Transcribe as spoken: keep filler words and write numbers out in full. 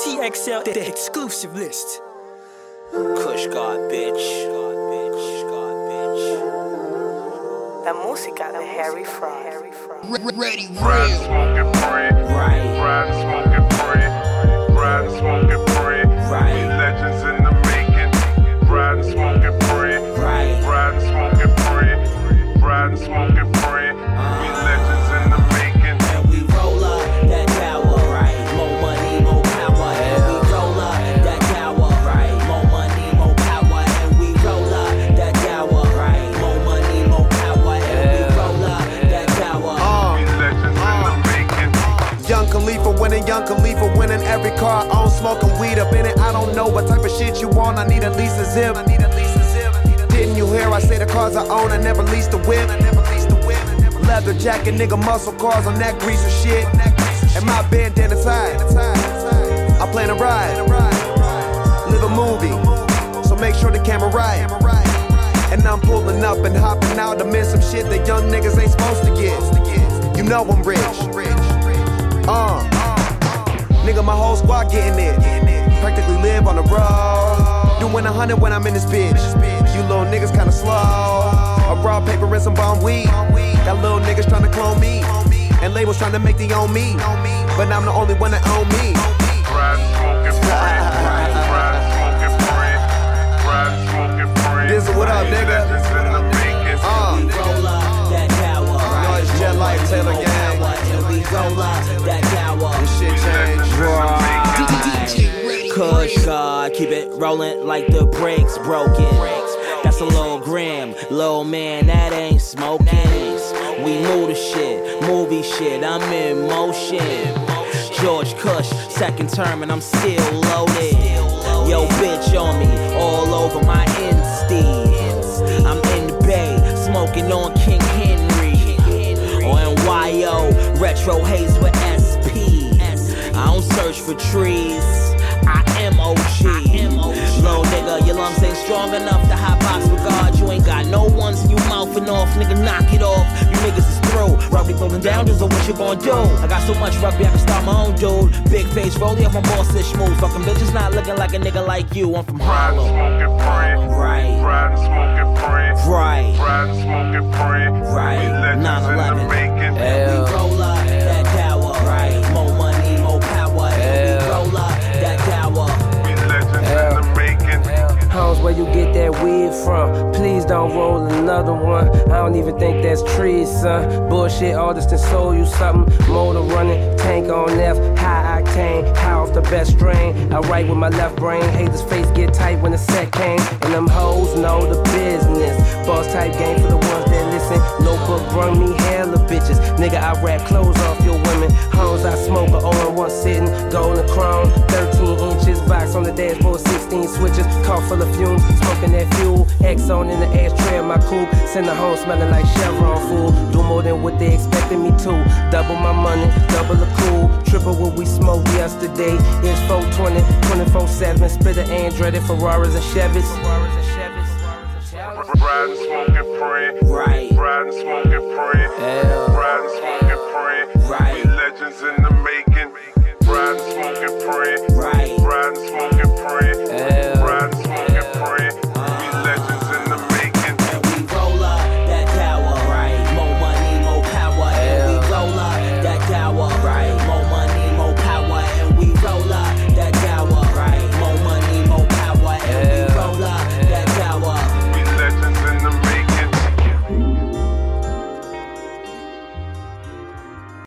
T X L, the exclusive list. Kush God, bitch. God, bitch. God, bitch. La música de Harry Fraud. Ready, Ride and smoke it free. Right. Ride and smoke it free. Ride and smoke it free. Right. We legends in the making. Ride and smoke it free. Right. Ride and smoke it free. Ride and smoke it free. We legends in the making. And we roll up that tower, right? More money, more power. And we roll up that tower, right? More money, more power. And we roll up that tower, right? More money, more power. And we roll up that tower. We legends in the making. Young Khalifa winning, Young Khalifa winning. Every car I own, smoking weed up in it. I don't know what type of shit you want. I need at least a zip. I need at least a zip. Didn't you hear? I say the cars I own. I never leased a whip. I never leased a whip. Leather jacket, nigga, muscle cars on that grease of shit. And my bandana tied. I plan to ride, live a movie. So make sure the camera right. And I'm pulling up and hopping out to miss some shit that young niggas ain't supposed to get. You know I'm rich. Uh, nigga, my whole squad getting it. Practically live on the road. Doing a hundred when I'm in this bitch. You little niggas kinda slow. A raw paper and some bomb weed. Got little niggas trying to clone me. And labels trying to make they own me. But I'm the only one that own me. Ride and smoke it free. Ride and smoke it free. Ride and smoke it free. This is what up, We nigga. legends in the making. Uh, We roll up that tower, right? know it's Jet Life Taylor More gang. power. And we roll up that tower. This shit changed. Kush God, keep it rolling like the brakes broken. That's a little gram, little man, that ain't smoking. We move the shit, movie shit, I'm in motion. George Kush, second term and I'm still loaded. Yo, bitch on me, all over my Insta. I'm in the Bay, smoking on King Henry. On N Y O, retro haze with S P. I don't search for trees, I am O G. Little nigga, your lungs ain't strong enough to hot box with God. You ain't got no ones in you mouthing off, nigga, knock it off. You niggas is through. Rugby throwing down, just what you gon' do. I got so much rugby, I can start my own dude. Big face, rolling up my boss ish move. Fucking bitches not looking like a nigga like you. I'm from Ride and Harlem. smoke it free. Right, Ride and smoke it free. right, Ride and smoke it free. right. We legends nine in eleven. the making. We roll up that tower, right? More money, more power. And we roll up that tower. We legends in the making. Homes where you get that weed from. Please don't roll another one. I don't even think that's trees, son. Bullshit artist and sold you something. Motor running, tank on F, high octane, high off the best strain. I write with my left brain. Haters' face get tight when the set came. And them hoes know the business. Boss type game for the ones that listen. Notebook brung me hella bitches. Nigga, I rap clothes off your women. Homes I smoke a all in one sitting. Golden chrome, thirteen inches. Box on the dashboard, sixteen switches. Car full of fumes, smoking that fuel. Exxon in the ashtray of my coupe. Send her home smelling like Chevron fool. Do more than what they expected me to. Double my money, double the cool. Triple what we smoked yesterday. It's four twenty, twenty-four seven. Split the Andretti, Ferraris and Chevys. Ride and smoke it free. Right. Ride and smoke it free. Ride and smoke